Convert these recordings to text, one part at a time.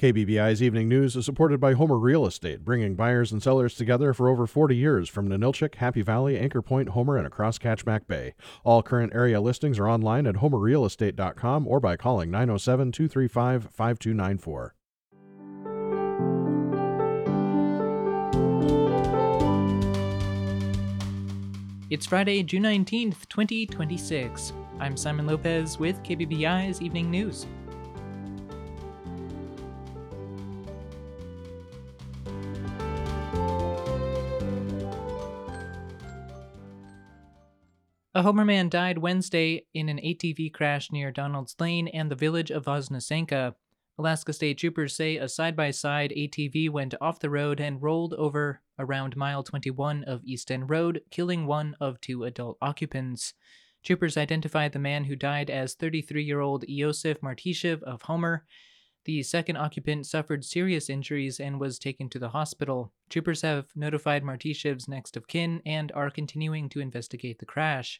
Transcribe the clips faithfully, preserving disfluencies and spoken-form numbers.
K B B I's Evening News is supported by Homer Real Estate, bringing buyers and sellers together for over forty years from Ninilchik, Happy Valley, Anchor Point, Homer, and across Catchback Bay. All current area listings are online at homer real estate dot com or by calling nine oh seven, two three five, five two nine four. It's Friday, June nineteenth, twenty twenty-six. I'm Simon Lopez with K B B I's Evening News. A Homer man died Wednesday in an A T V crash near Donald's Lane and the village of Voznesenka. Alaska State Troopers say a side-by-side A T V went off the road and rolled over around mile twenty-one of East End Road, killing one of two adult occupants. Troopers identified the man who died as thirty-three-year-old Iosif Martishev of Homer. The second occupant suffered serious injuries and was taken to the hospital. Troopers have notified Martishev's next of kin and are continuing to investigate the crash.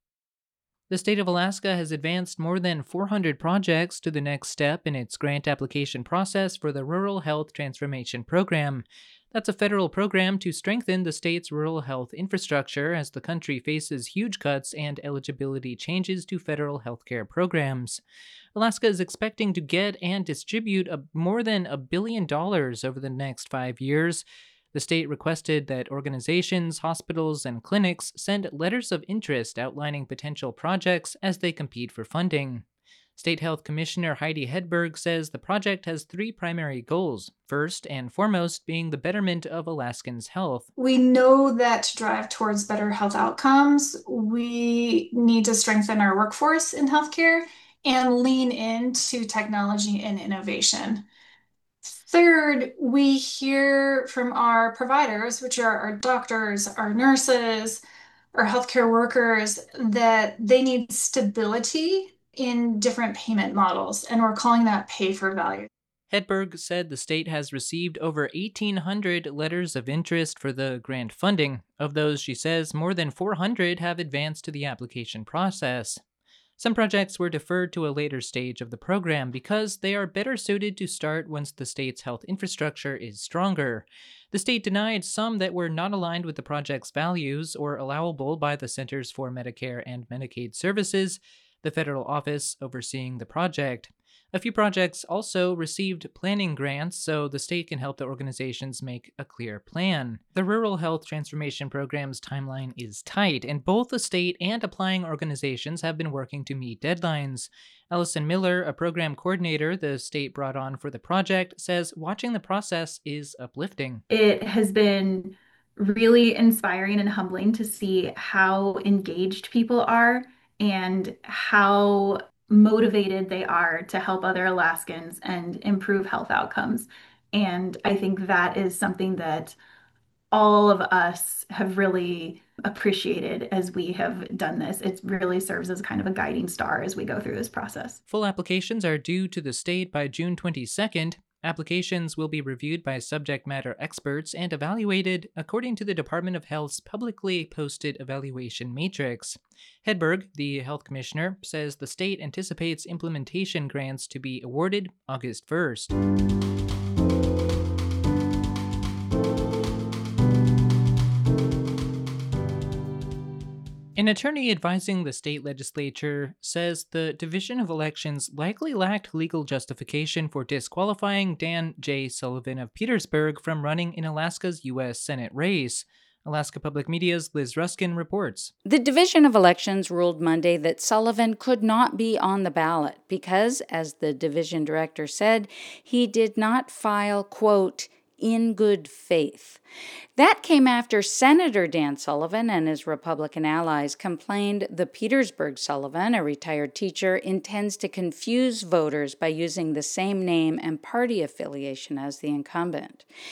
The state of Alaska has advanced more than four hundred projects to the next step in its grant application process for the Rural Health Transformation Program. That's a federal program to strengthen the state's rural health infrastructure as the country faces huge cuts and eligibility changes to federal healthcare programs. Alaska is expecting to get and distribute a, more than a billion dollars over the next five years. The state requested that organizations, hospitals, and clinics send letters of interest outlining potential projects as they compete for funding. State Health Commissioner Heidi Hedberg says the project has three primary goals, first and foremost being the betterment of Alaskans' health. We know that to drive towards better health outcomes, we need to strengthen our workforce in healthcare and lean into technology and innovation. Third, we hear from our providers, which are our doctors, our nurses, our healthcare workers, that they need stability in different payment models, and we're calling that pay for value. Hedberg said the state has received over eighteen hundred letters of interest for the grant funding. Of those, she says, more than four hundred have advanced to the application process. Some projects were deferred to a later stage of the program because they are better suited to start once the state's health infrastructure is stronger. The state denied some that were not aligned with the project's values or allowable by the Centers for Medicare and Medicaid Services, the federal office overseeing the project. A few projects also received planning grants so the state can help the organizations make a clear plan. The Rural Health Transformation Program's timeline is tight, and both the state and applying organizations have been working to meet deadlines. Allison Miller, a program coordinator the state brought on for the project, says watching the process is uplifting. It has been really inspiring and humbling to see how engaged people are and how motivated they are to help other Alaskans and improve health outcomes. And I think that is something that all of us have really appreciated as we have done this. It really serves as kind of a guiding star as we go through this process. Full applications are due to the state by June twenty-second. Applications will be reviewed by subject matter experts and evaluated according to the Department of Health's publicly posted evaluation matrix. Hedberg, the health commissioner, says the state anticipates implementation grants to be awarded August first. An attorney advising the state legislature says the Division of Elections likely lacked legal justification for disqualifying Dan J. Sullivan of Petersburg from running in Alaska's U S Senate race. Alaska Public Media's Liz Ruskin reports. The Division of Elections ruled Monday that Sullivan could not be on the ballot because, as the division director said, he did not file, quote, in good faith. That came after Senator Dan Sullivan and his Republican allies complained the Petersburg Sullivan, a retired teacher, intends to confuse voters by using the same name and party affiliation as the incumbent.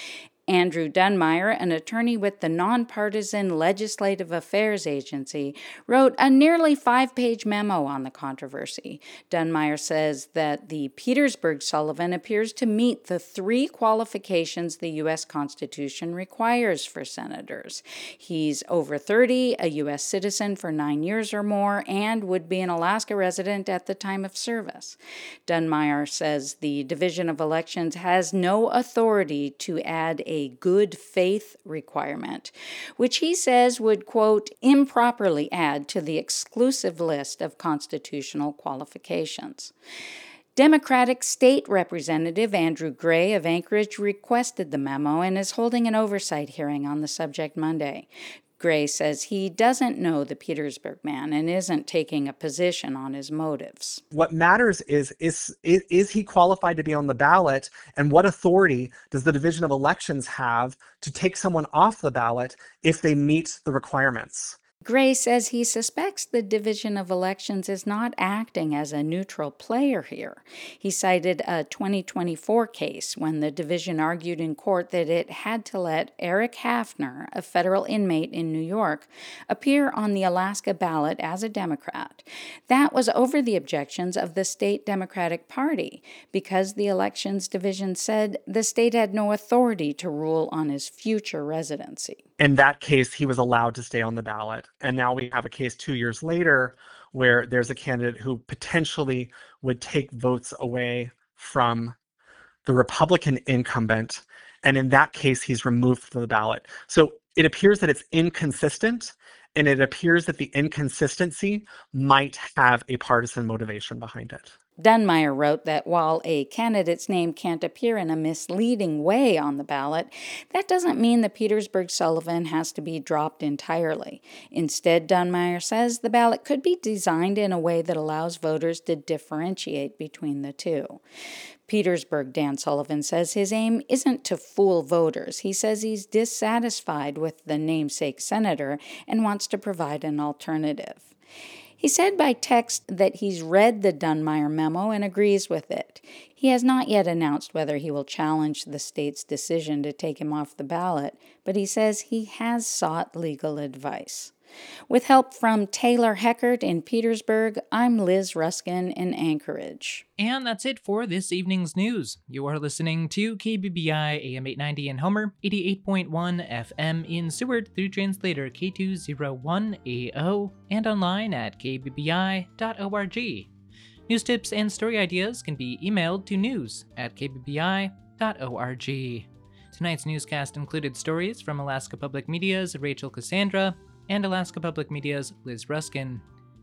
Andrew Dunmeyer, an attorney with the Nonpartisan Legislative Affairs Agency, wrote a nearly five-page memo on the controversy. Dunmeyer says that the Petersburg Sullivan appears to meet the three qualifications the U S Constitution requires for senators. He's over thirty, a U S citizen for nine years or more, and would be an Alaska resident at the time of service. Dunmeyer says the Division of Elections has no authority to add a good faith requirement, which he says would, quote, improperly add to the exclusive list of constitutional qualifications. Democratic State Representative Andrew Gray of Anchorage requested the memo and is holding an oversight hearing on the subject Monday. Gray says he doesn't know the Petersburg man and isn't taking a position on his motives. What matters is, is, is, is he qualified to be on the ballot, and what authority does the Division of Elections have to take someone off the ballot if they meet the requirements? Gray says he suspects the Division of Elections is not acting as a neutral player here. He cited a twenty twenty-four case when the division argued in court that it had to let Eric Hafner, a federal inmate in New York, appear on the Alaska ballot as a Democrat. That was over the objections of the state Democratic Party, because the Elections Division said the state had no authority to rule on his future residency. In that case, he was allowed to stay on the ballot. And now we have a case two years later where there's a candidate who potentially would take votes away from the Republican incumbent. And in that case, he's removed from the ballot. So it appears that it's inconsistent, and it appears that the inconsistency might have a partisan motivation behind it. Dunmeyer wrote that while a candidate's name can't appear in a misleading way on the ballot, that doesn't mean the Petersburg Sullivan has to be dropped entirely. Instead, Dunmeyer says the ballot could be designed in a way that allows voters to differentiate between the two. Petersburg Dan Sullivan says his aim isn't to fool voters. He says he's dissatisfied with the namesake senator and wants to provide an alternative. He said by text that he's read the Dunmeyer memo and agrees with it. He has not yet announced whether he will challenge the state's decision to take him off the ballot, but he says he has sought legal advice. With help from Taylor Heckert in Petersburg, I'm Liz Ruskin in Anchorage. And that's it for this evening's news. You are listening to K B B I A M eight ninety in Homer, eighty-eight point one F M in Seward through translator K two oh one A O, and online at k b b i dot org. News tips and story ideas can be emailed to news at k b b i dot org. Tonight's newscast included stories from Alaska Public Media's Rachel Cassandra and Alaska Public Media's Liz Ruskin.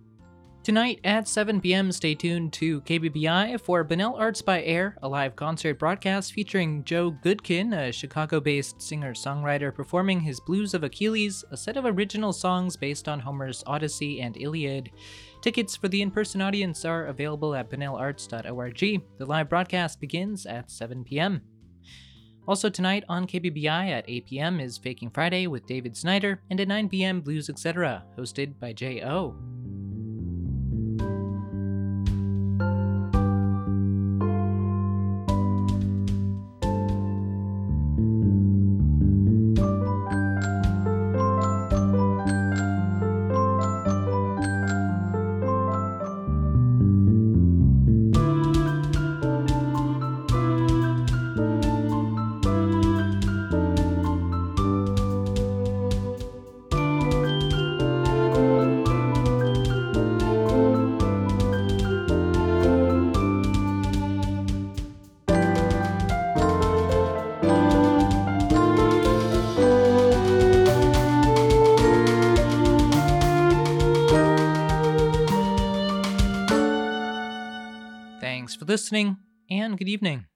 Tonight at seven p.m., stay tuned to K B B I for Bunnell Arts by Air, a live concert broadcast featuring Joe Goodkin, a Chicago-based singer-songwriter performing his Blues of Achilles, a set of original songs based on Homer's Odyssey and Iliad. Tickets for the in-person audience are available at bunnell arts dot org. The live broadcast begins at seven p.m. Also tonight on K B B I at eight p.m. is Faking Friday with David Snyder, and at nine p.m. Blues et cetera, hosted by J O. Thanks for listening, and good evening.